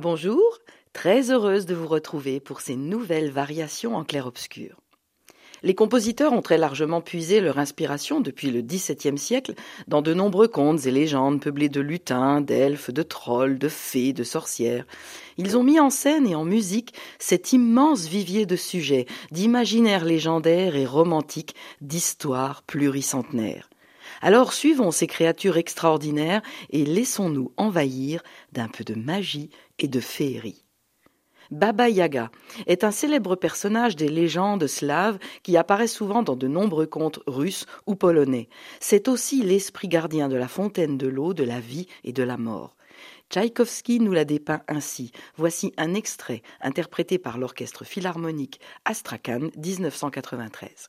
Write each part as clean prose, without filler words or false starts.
Bonjour, très heureuse de vous retrouver pour ces nouvelles variations en clair-obscur. Les compositeurs ont très largement puisé leur inspiration depuis le XVIIe siècle dans de nombreux contes et légendes peuplés de lutins, d'elfes, de trolls, de fées, de sorcières. Ils ont mis en scène et en musique cet immense vivier de sujets, d'imaginaires légendaires et romantiques, d'histoires pluricentenaires. Alors suivons ces créatures extraordinaires et laissons-nous envahir d'un peu de magie et de féerie. Baba Yaga est un célèbre personnage des légendes slaves qui apparaît souvent dans de nombreux contes russes ou polonais. C'est aussi l'esprit gardien de la fontaine de l'eau, de la vie et de la mort. Tchaïkovski nous l'a dépeint ainsi. Voici un extrait interprété par l'orchestre philharmonique Astrakhan 1993.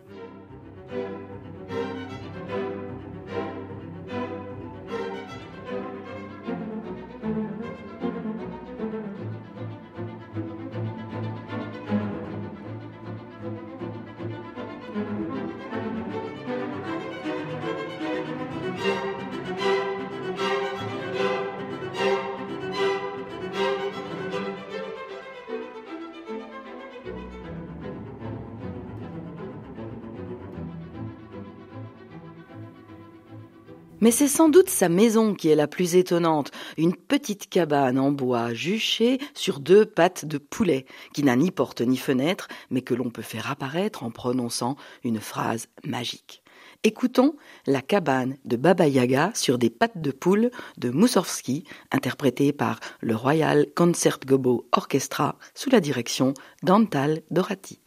Mais c'est sans doute sa maison qui est la plus étonnante, une petite cabane en bois juchée sur 2 pattes de poulet, qui n'a ni porte ni fenêtre, mais que l'on peut faire apparaître en prononçant une phrase magique. Écoutons la cabane de Baba Yaga sur des pattes de poule de Moussorgsky, interprétée par le Royal Concertgebouw Orchestra sous la direction d'Antal Dorati.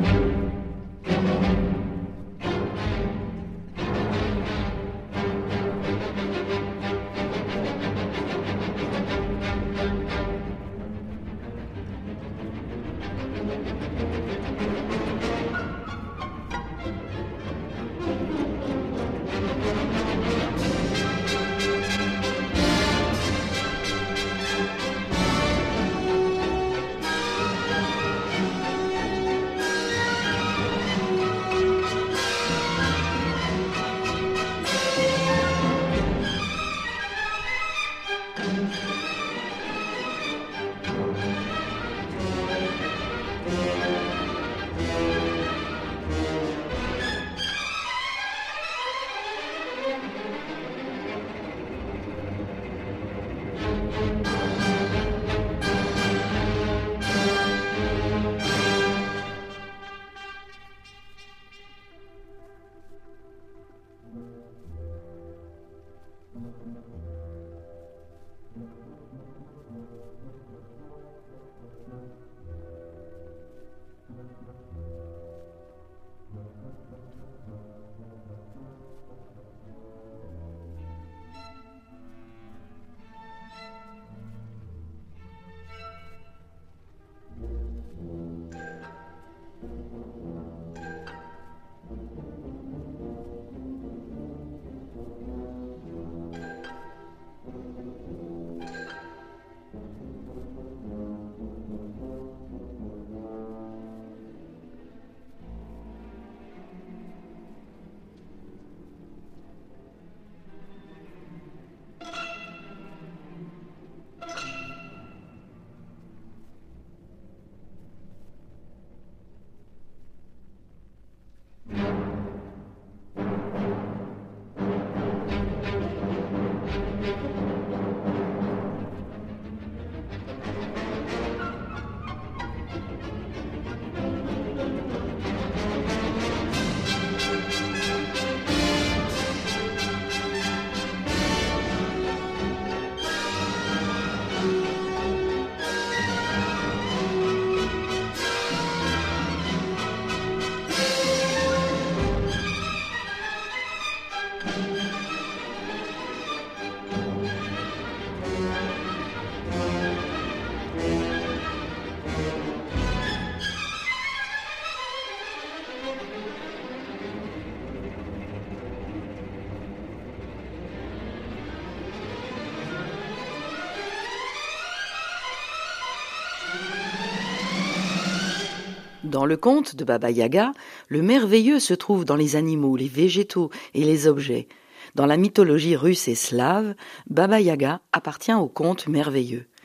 Dans le conte de Baba Yaga, le merveilleux se trouve dans les animaux, les végétaux et les objets. Dans la mythologie russe et slave, Baba Yaga appartient au conte merveilleux.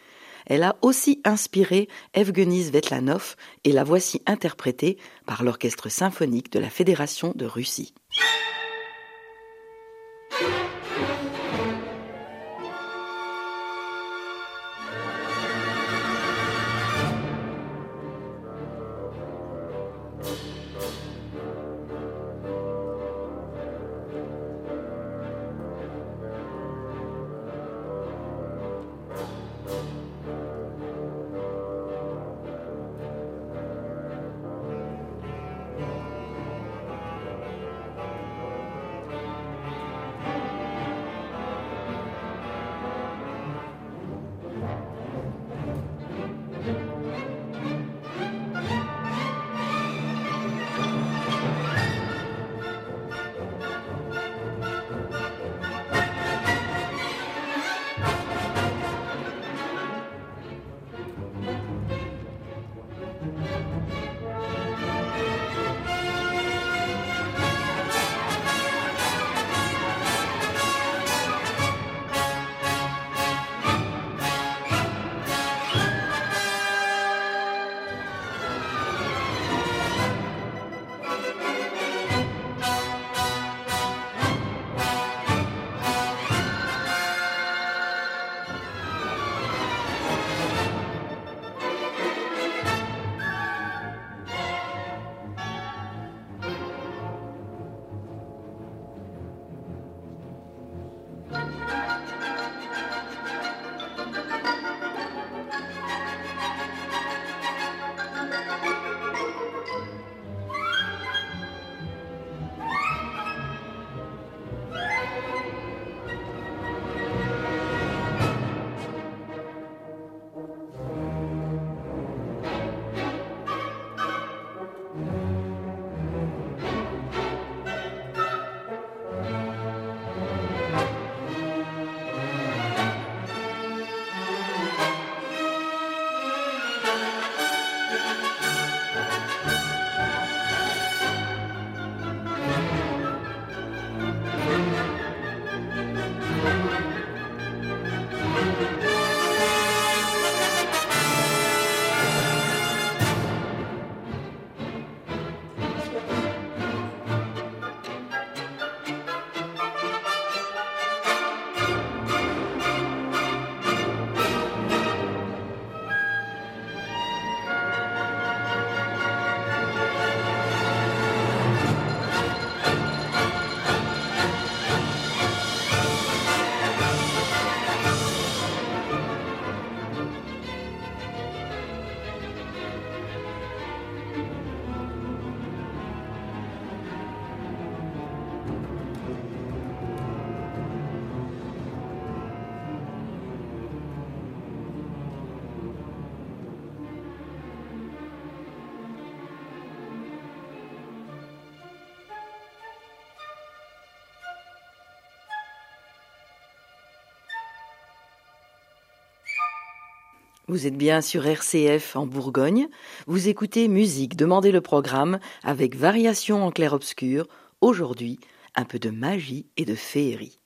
Elle a aussi inspiré Evgueni Svetlanov et la voici interprétée par l'Orchestre symphonique de la Fédération de Russie. Vous êtes bien sur RCF en Bourgogne. Vous écoutez Musique, demandez le programme avec Variations en clair-obscur. Aujourd'hui, un peu de magie et de féerie.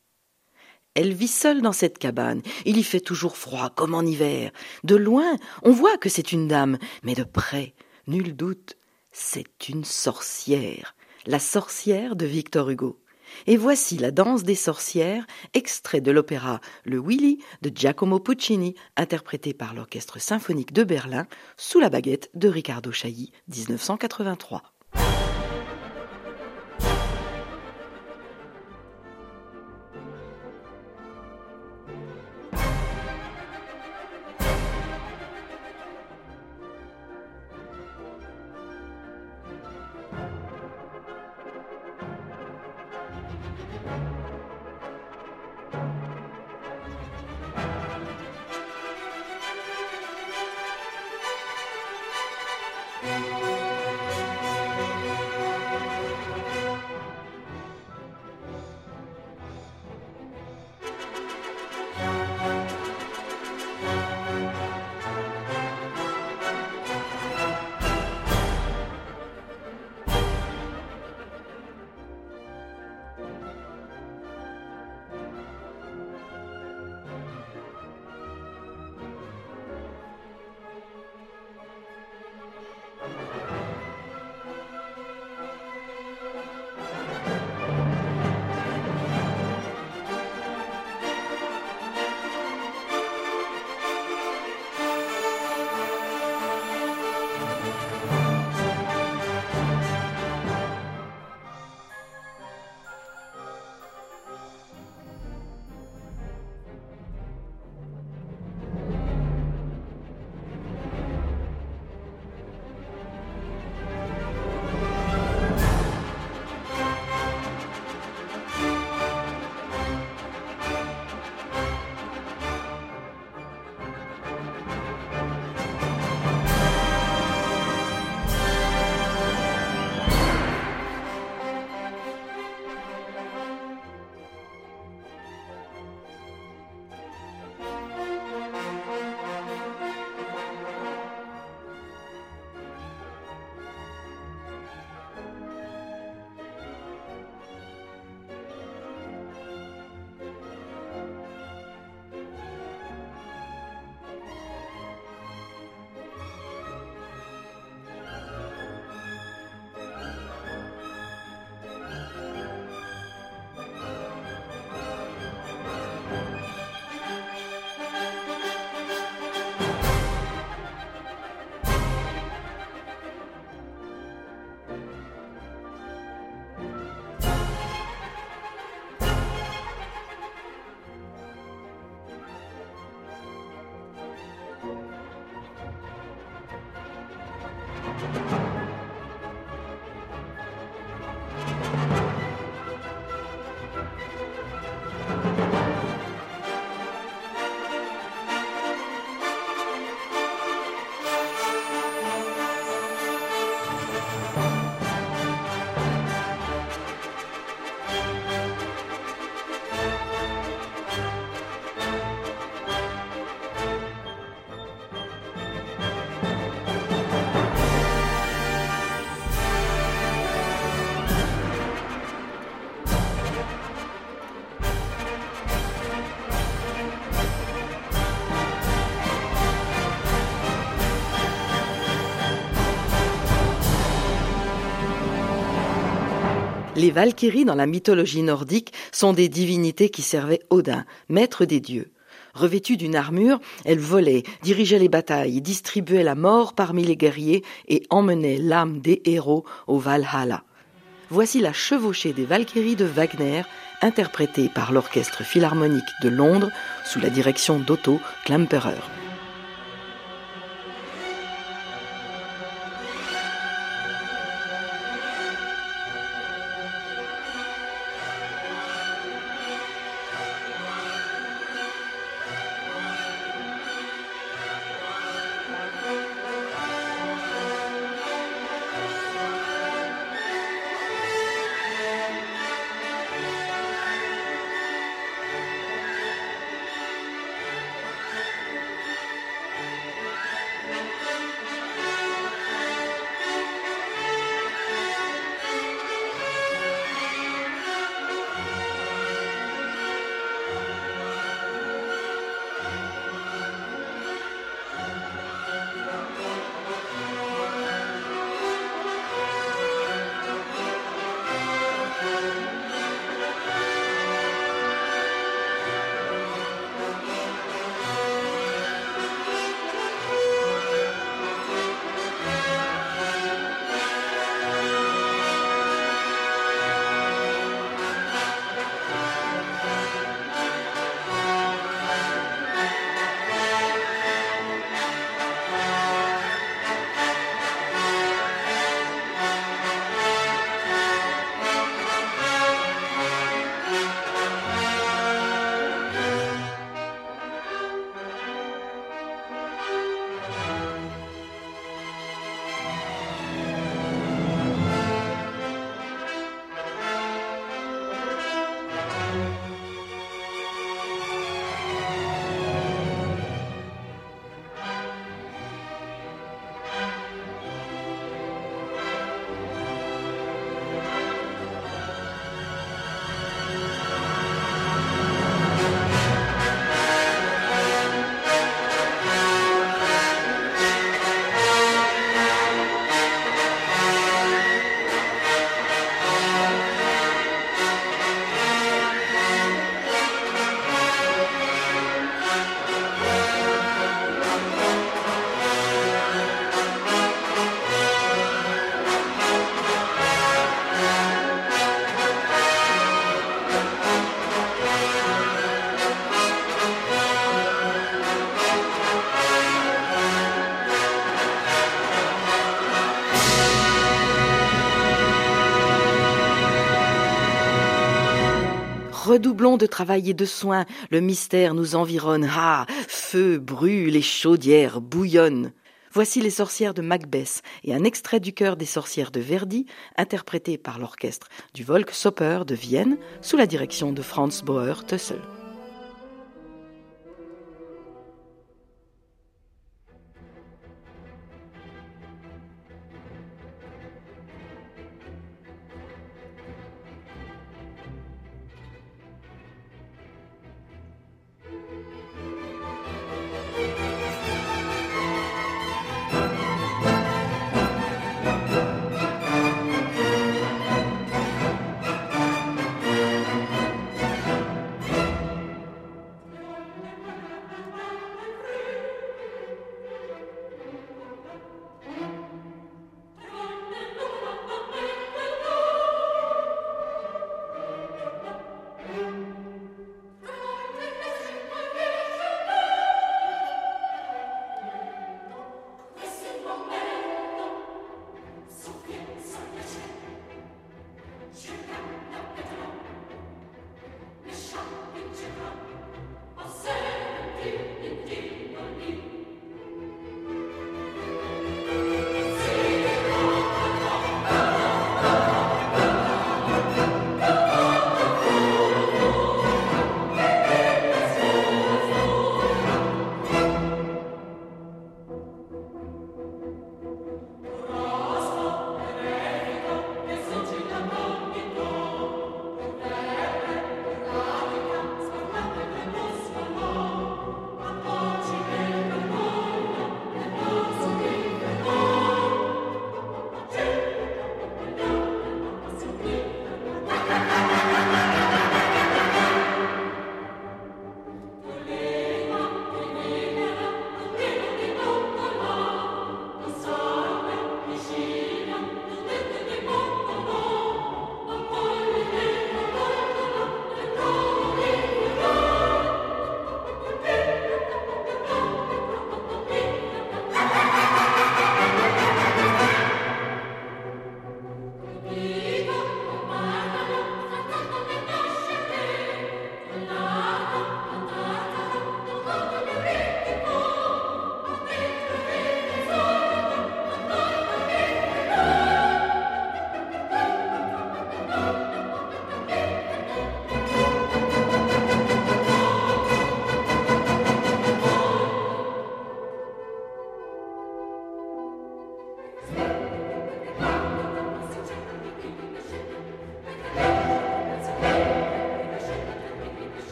Elle vit seule dans cette cabane. Il y fait toujours froid, comme en hiver. De loin, on voit que c'est une dame, mais de près, nul doute, c'est une sorcière. La sorcière de Victor Hugo. Et voici la danse des sorcières, extrait de l'opéra Le Willy de Giacomo Puccini, interprété par l'Orchestre symphonique de Berlin, sous la baguette de Riccardo Chailly, 1983. Les Valkyries dans la mythologie nordique sont des divinités qui servaient Odin, maître des dieux. Revêtues d'une armure, elles volaient, dirigeaient les batailles, distribuaient la mort parmi les guerriers et emmenaient l'âme des héros au Valhalla. Voici la chevauchée des Valkyries de Wagner, interprétée par l'Orchestre Philharmonique de Londres sous la direction d'Otto Klemperer. Redoublons de travail et de soin, le mystère nous environne. Ah, feu brûle et chaudière bouillonne. Voici les sorcières de Macbeth et un extrait du chœur des sorcières de Verdi, interprété par l'orchestre du Volksoper de Vienne, sous la direction de Franz Bauer-Tössel.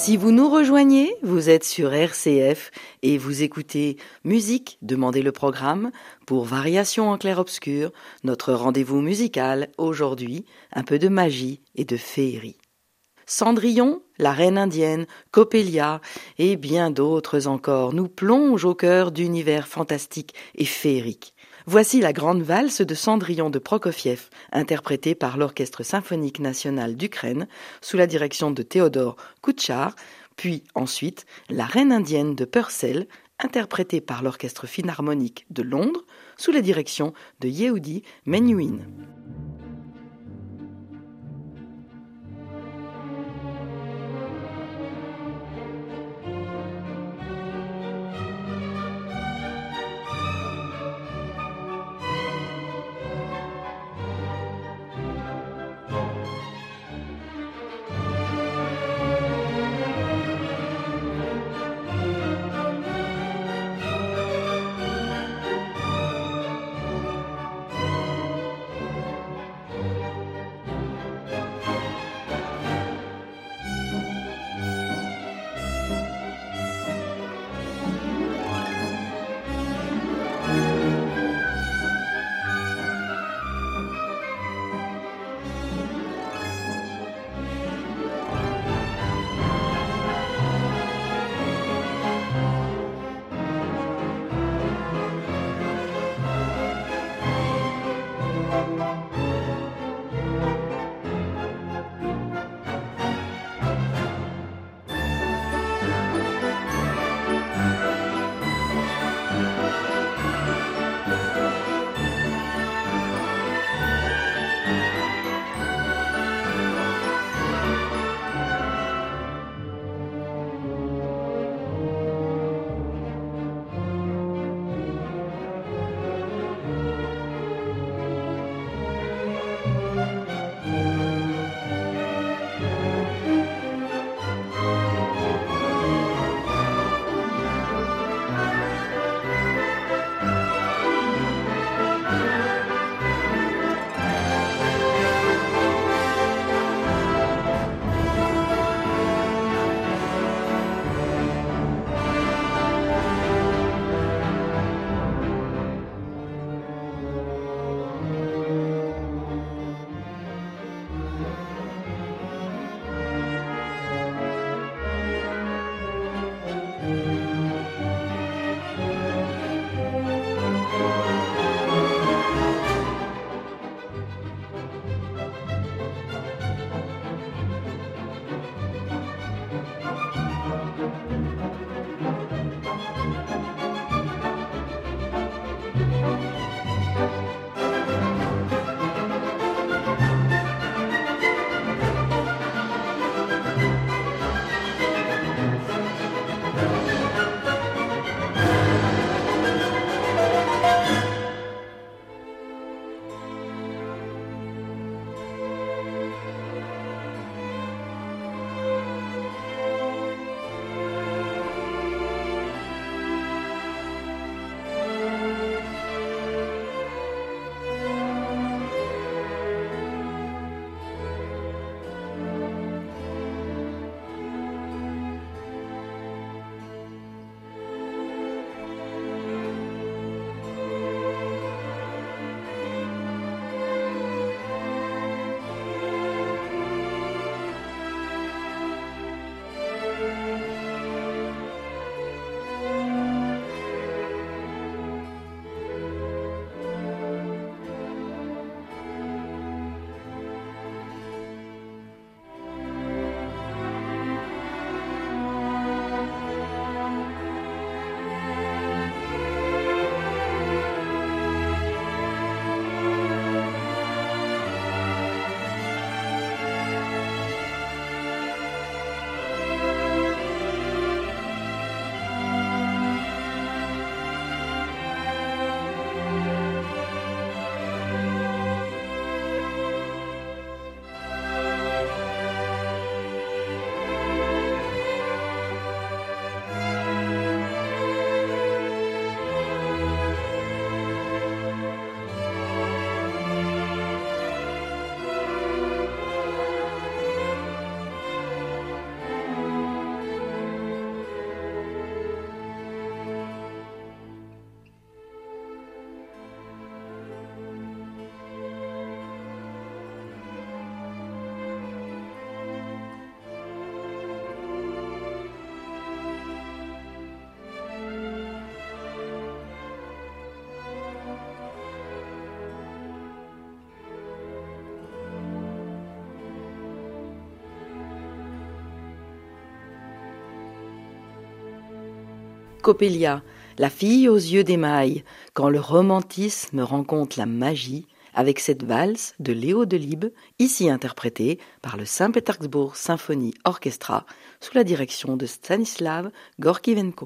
Si vous nous rejoignez, vous êtes sur RCF et vous écoutez Musique, demandez le programme pour Variations en clair-obscur, notre rendez-vous musical aujourd'hui, un peu de magie et de féerie. Cendrillon, la reine indienne, Coppelia et bien d'autres encore nous plongent au cœur d'univers fantastiques et féeriques. Voici la grande valse de Cendrillon de Prokofiev, interprétée par l'Orchestre symphonique national d'Ukraine sous la direction de Théodore Koutchar, puis ensuite la reine indienne de Purcell, interprétée par l'Orchestre philharmonique de Londres sous la direction de Yehudi Menuhin. Coppelia, la fille aux yeux d'émail, quand le romantisme rencontre la magie, avec cette valse de Léo Delibes, ici interprétée par le Saint-Pétersbourg Symphony Orchestra sous la direction de Stanislav Gorkivenko.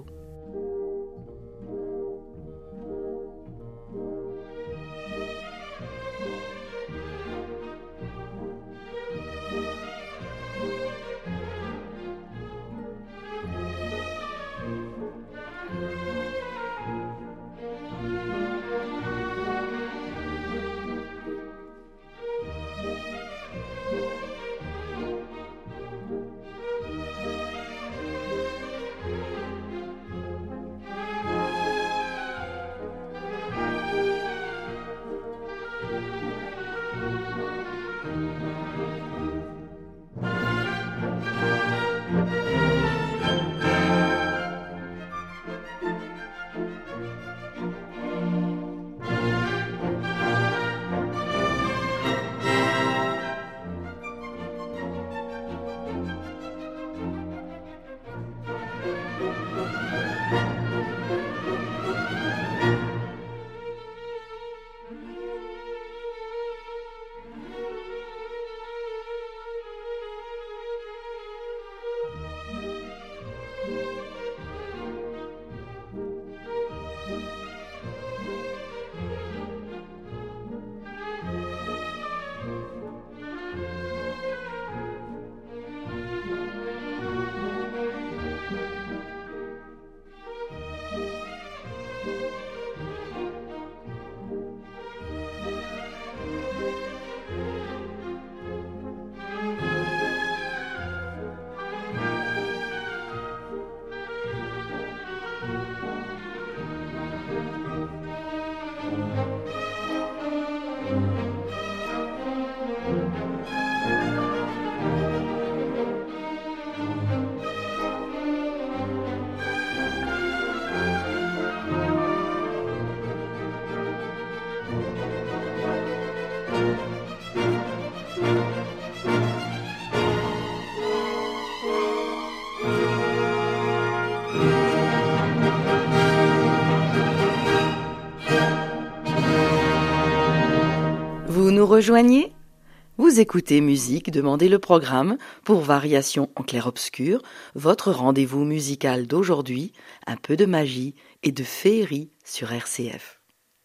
Vous nous rejoignez ? Vous écoutez Musique, demandez le programme pour Variations en clair-obscur, votre rendez-vous musical d'aujourd'hui, un peu de magie et de féerie sur RCF.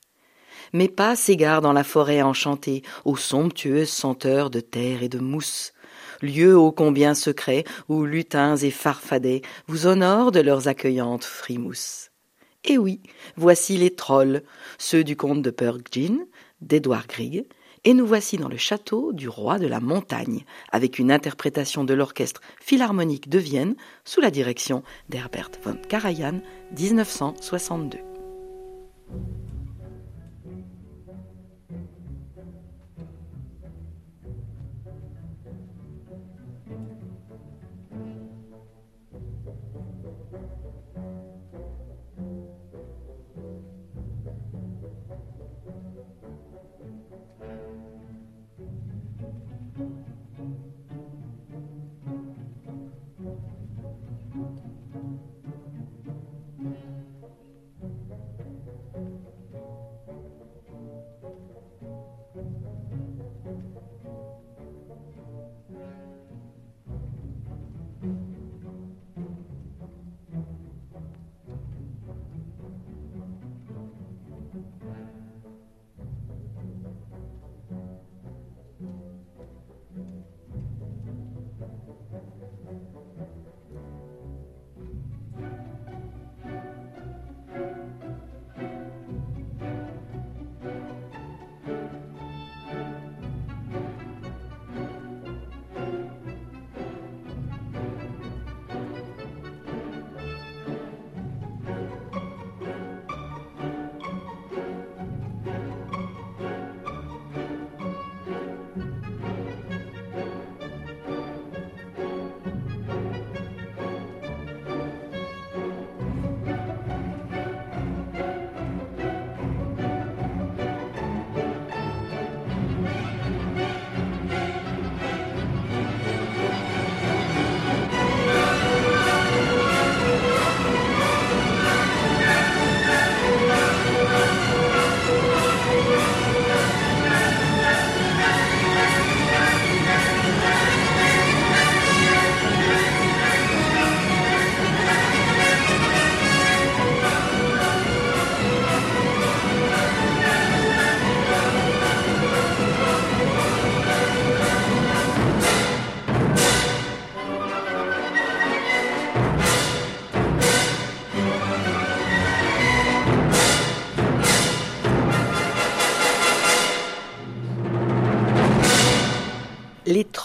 Mes pas s'égarent dans la forêt enchantée, aux somptueuses senteurs de terre et de mousse, lieu ô combien secret où lutins et farfadets vous honorent de leurs accueillantes frimousses. Et oui, voici les trolls, ceux du conte de Purgin, d'Edouard Grieg, et nous voici dans le château du roi de la montagne, avec une interprétation de l'orchestre philharmonique de Vienne sous la direction d'Herbert von Karajan, 1962.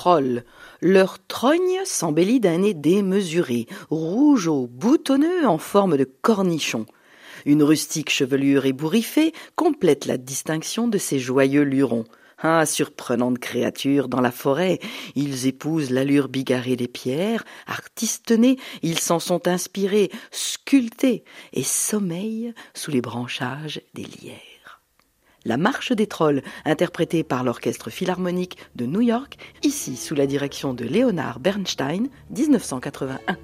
trolls. Leur trogne s'embellit d'un nez démesuré, rougeau, boutonneux en forme de cornichon. Une rustique chevelure ébouriffée complète la distinction de ces joyeux lurons. Ah, surprenante créature dans la forêt, ils épousent l'allure bigarrée des pierres, artistes nés, ils s'en sont inspirés, sculptés, et sommeillent sous les branchages des lierres. La marche des trolls, interprétée par l'Orchestre Philharmonique de New York, ici sous la direction de Leonard Bernstein, 1981.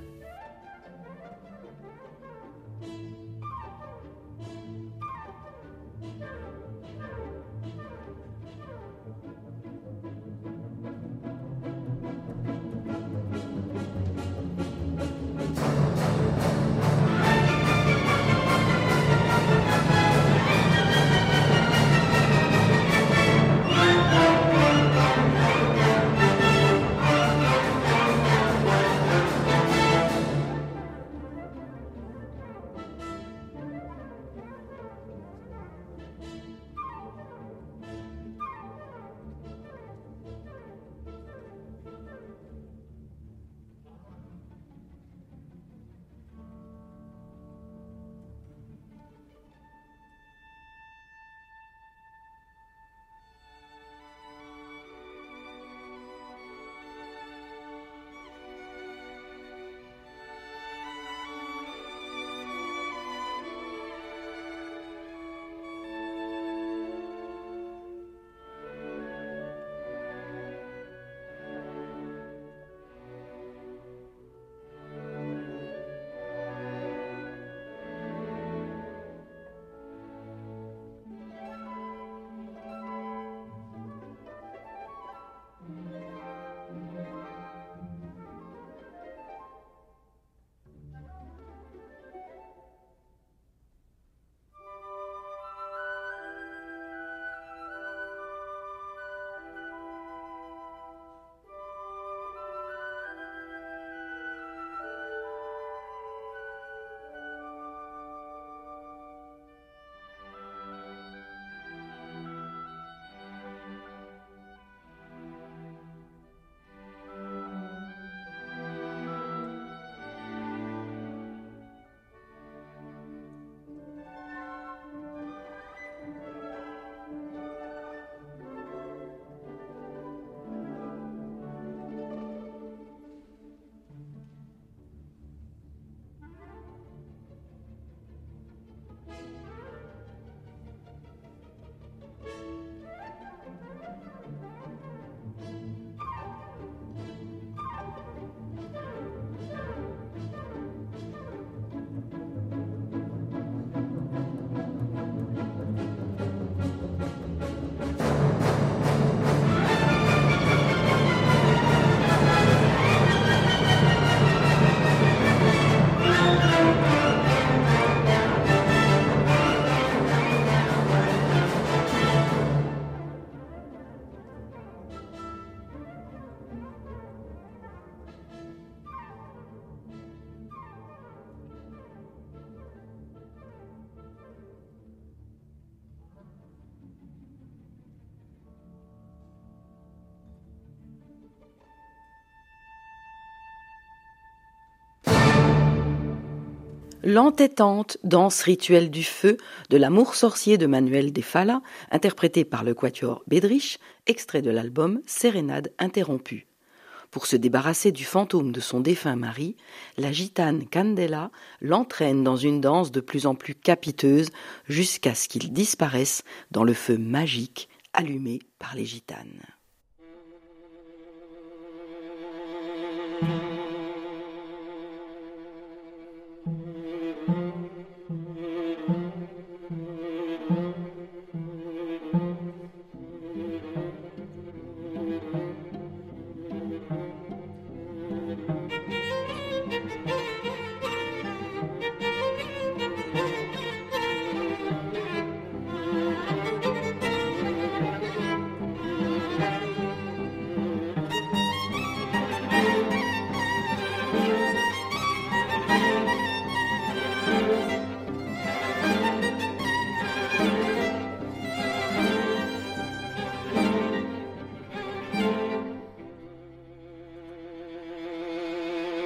L'entêtante danse rituelle du feu de l'amour sorcier de Manuel de Falla, interprété par le quatuor Bedrich, extrait de l'album Sérénade interrompue. Pour se débarrasser du fantôme de son défunt mari, la gitane Candela l'entraîne dans une danse de plus en plus capiteuse jusqu'à ce qu'il disparaisse dans le feu magique allumé par les gitanes.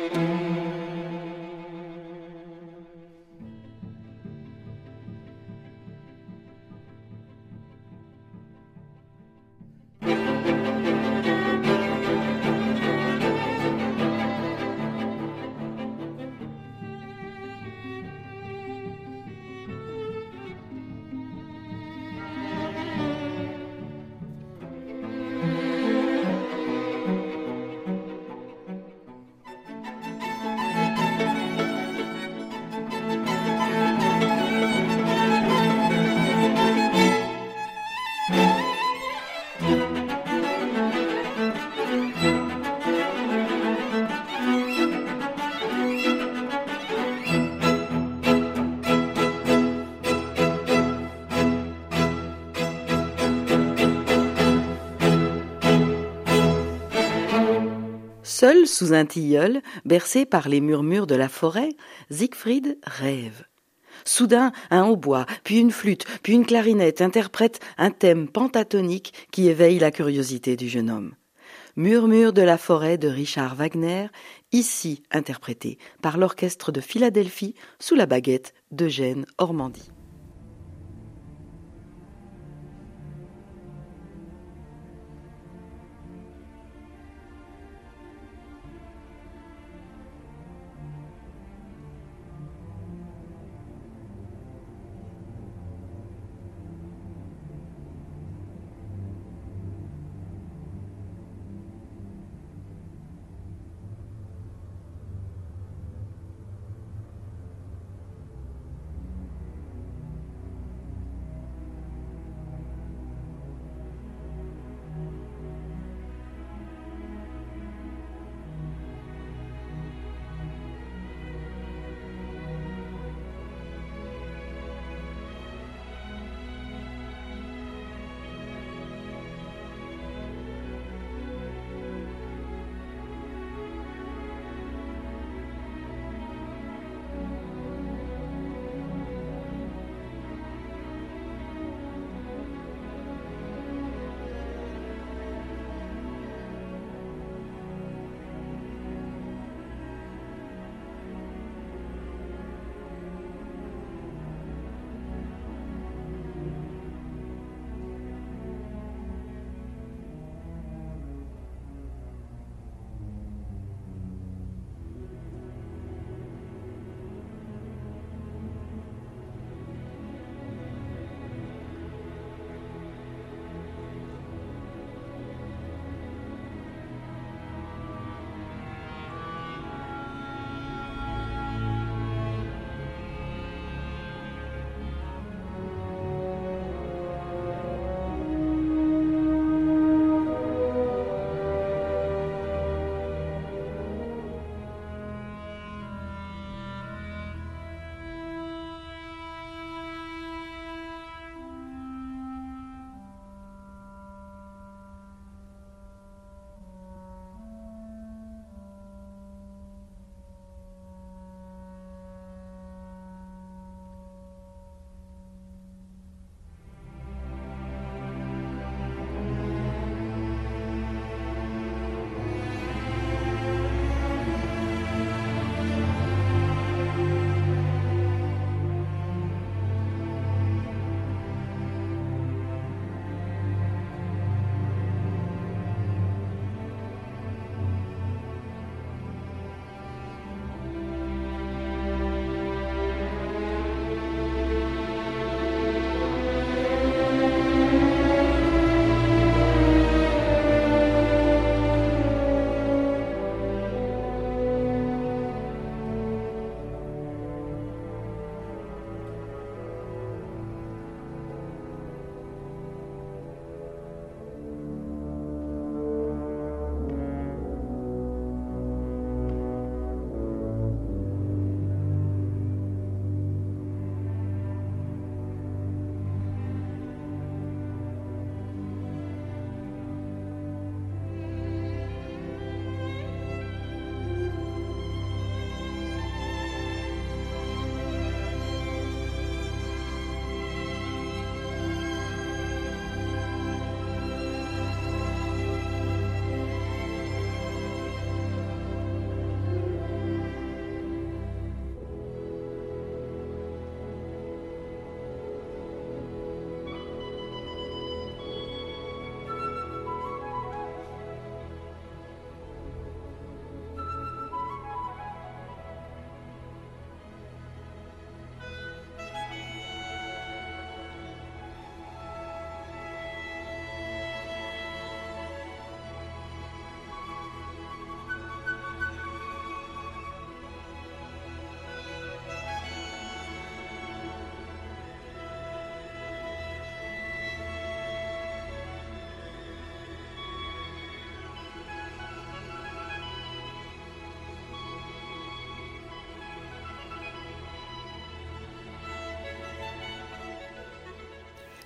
Seul sous un tilleul, bercé par les murmures de la forêt, Siegfried rêve. Soudain, un hautbois, puis une flûte, puis une clarinette interprètent un thème pentatonique qui éveille la curiosité du jeune homme. Murmures de la forêt de Richard Wagner, ici interprété par l'orchestre de Philadelphie sous la baguette d'Eugène Ormandy.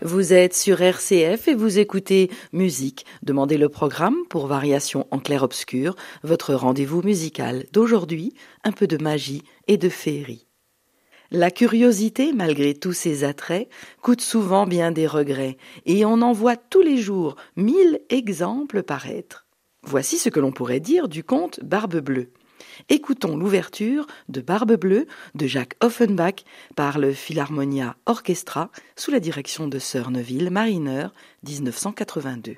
Vous êtes sur RCF et vous écoutez Musique. Demandez le programme pour Variations en clair-obscur, votre rendez-vous musical d'aujourd'hui, un peu de magie et de féerie. La curiosité, malgré tous ses attraits, coûte souvent bien des regrets, et on en voit tous les jours 1000 exemples paraître. Voici ce que l'on pourrait dire du conte Barbe Bleue. Écoutons l'ouverture de Barbe Bleue de Jacques Offenbach par le Philharmonia Orchestra sous la direction de Sir Neville Marriner, 1982.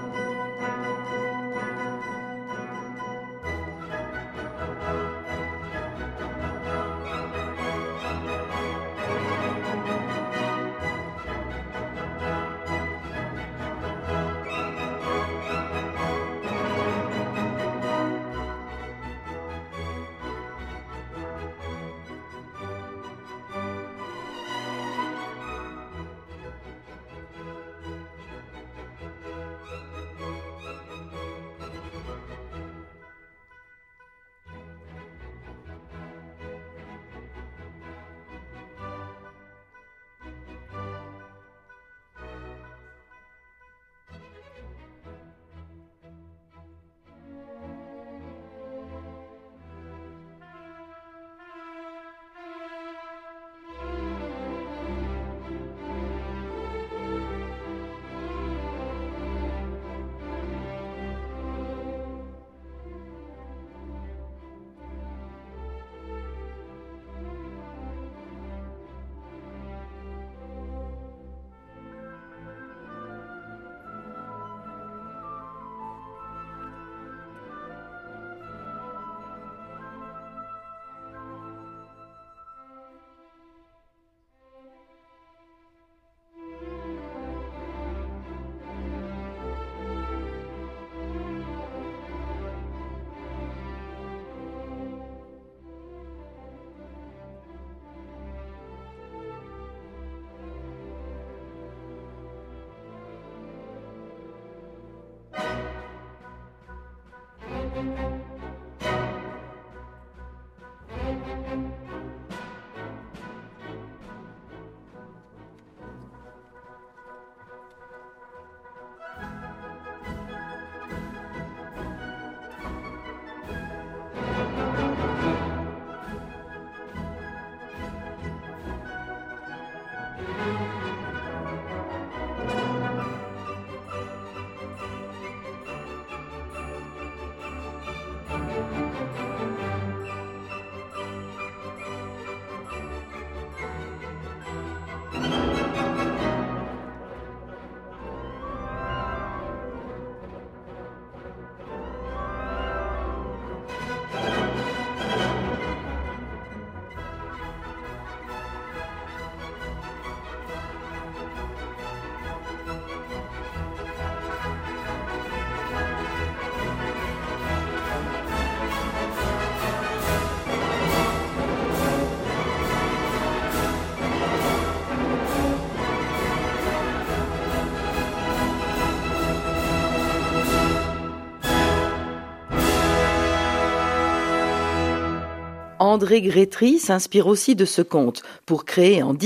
André Grétry s'inspire aussi de ce conte pour créer en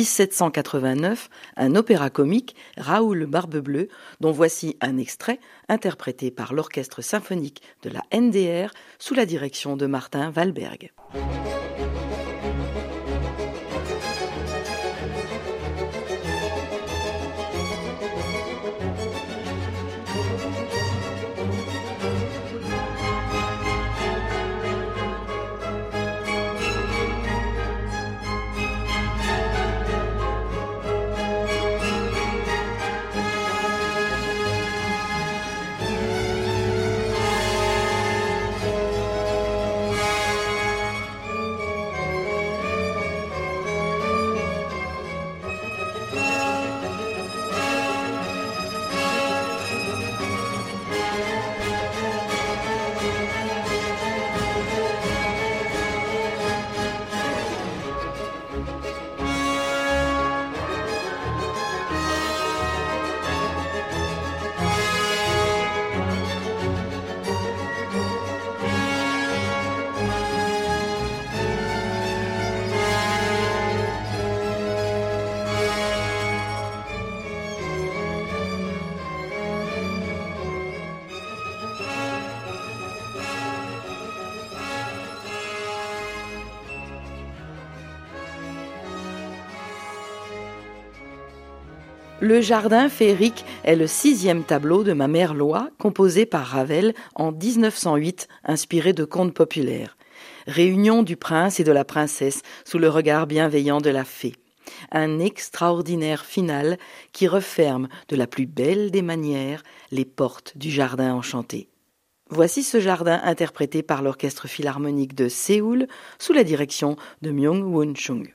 1789 un opéra comique, Raoul Barbe-Bleue, dont voici un extrait interprété par l'Orchestre symphonique de la NDR sous la direction de Martin Wahlberg. Le jardin féerique est le 6e tableau de Ma mère Loi, composé par Ravel en 1908, inspiré de contes populaires. Réunion du prince et de la princesse sous le regard bienveillant de la fée. Un extraordinaire final qui referme de la plus belle des manières les portes du jardin enchanté. Voici ce jardin interprété par l'Orchestre philharmonique de Séoul sous la direction de Myung-Whun Chung.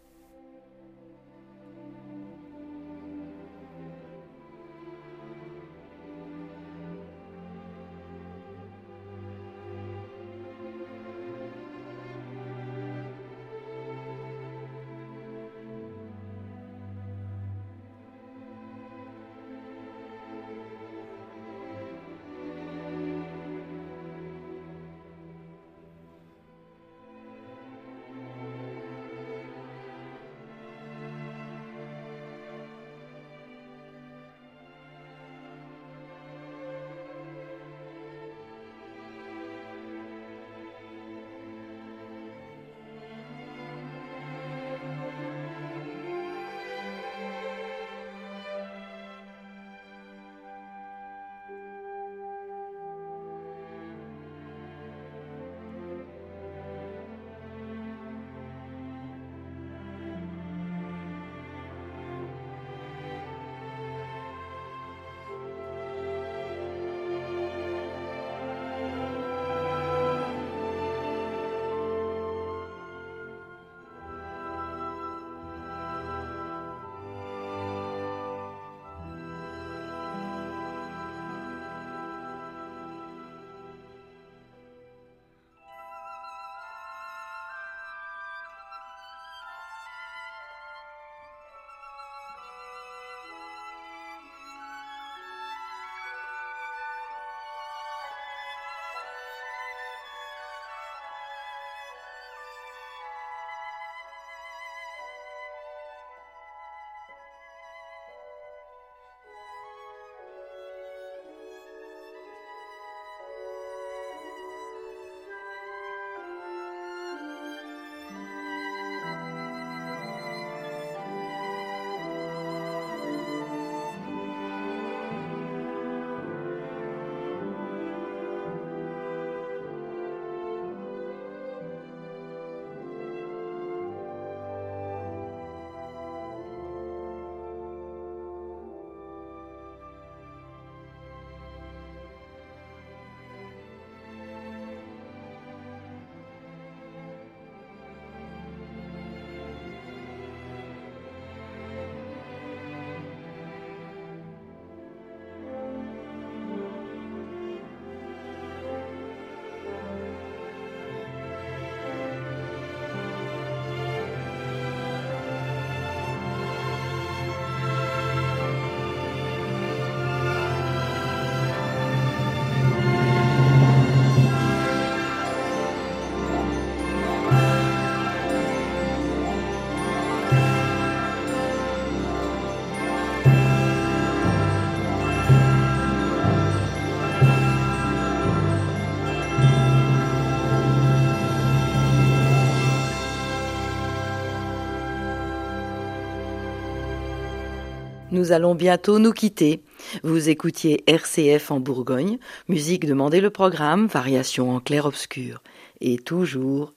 Nous allons bientôt nous quitter. Vous écoutiez RCF en Bourgogne, musique demandez le programme, variation en clair-obscur. Et toujours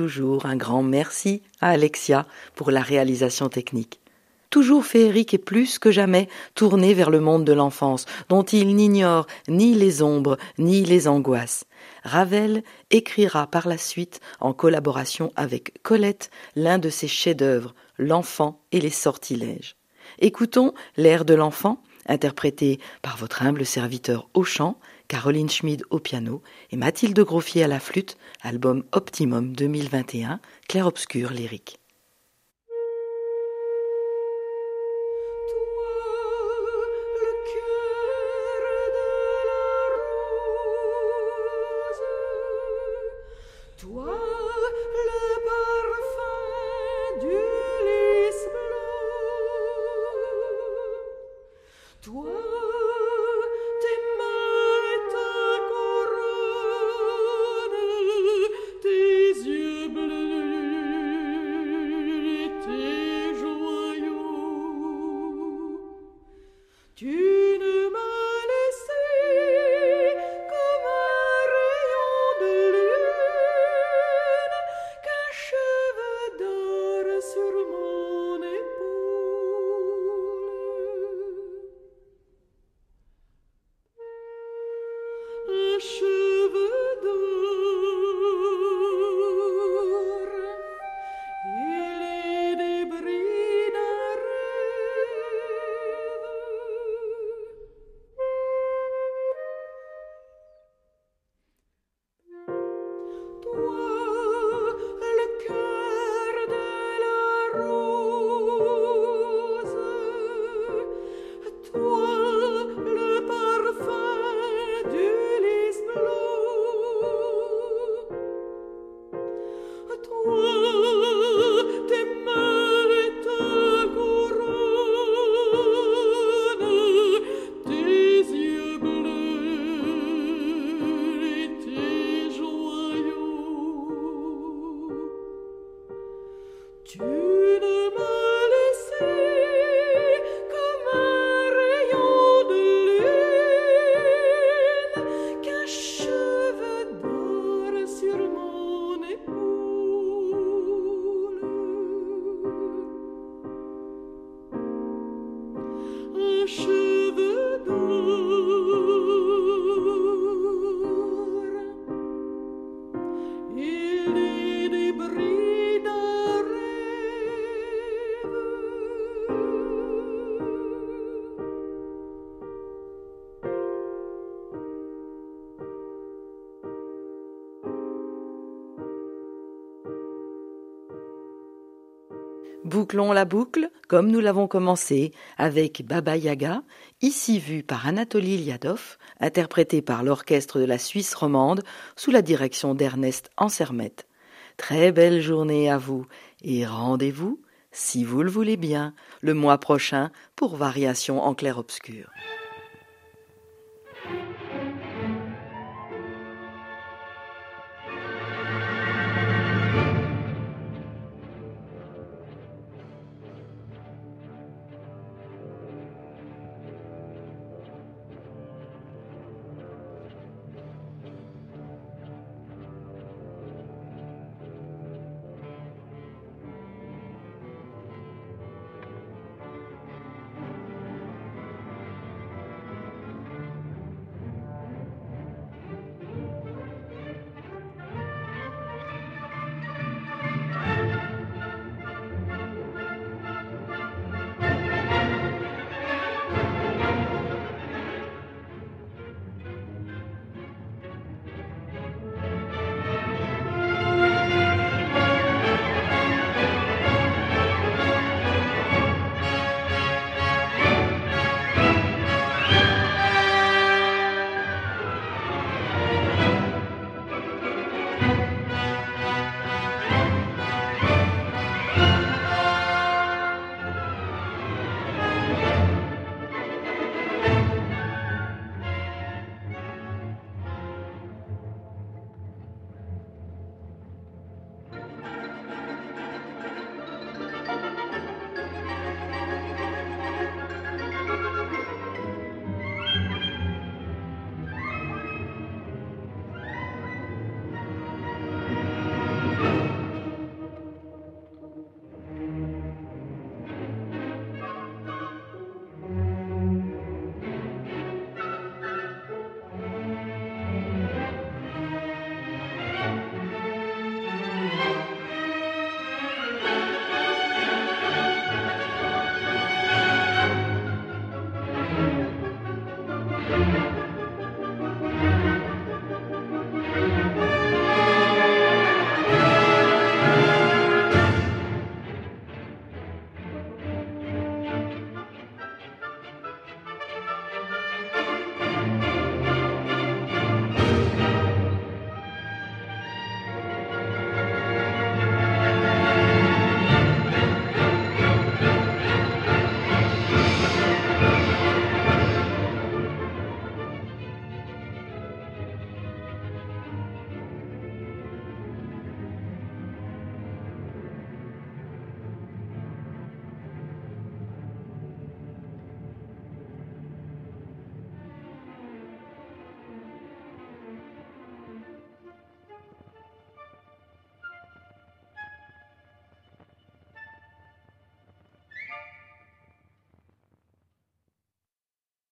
un grand merci à Alexia pour la réalisation technique. Toujours féerique et plus que jamais tourné vers le monde de l'enfance, dont il n'ignore ni les ombres ni les angoisses. Ravel écrira par la suite, en collaboration avec Colette, l'un de ses chefs-d'œuvre, L'enfant et les sortilèges. Écoutons l'air de l'enfant, interprété par votre humble serviteur au chant, Caroline Schmid au piano et Mathilde Groffier à la flûte, album Optimum 2021, clair-obscur lyrique. Tu ne m'as laissé comme un rayon de lune, qu'un cheveu d'or sur mon épaule. Un cheveu d'or, il est des bris d'un rêve. Bouclons la boucle, comme nous l'avons commencé, avec Baba Yaga, ici vue par Anatoly Liadov, interprétée par l'orchestre de la Suisse romande sous la direction d'Ernest Ansermet. Très belle journée à vous et rendez-vous, si vous le voulez bien, le mois prochain pour Variations en clair-obscur.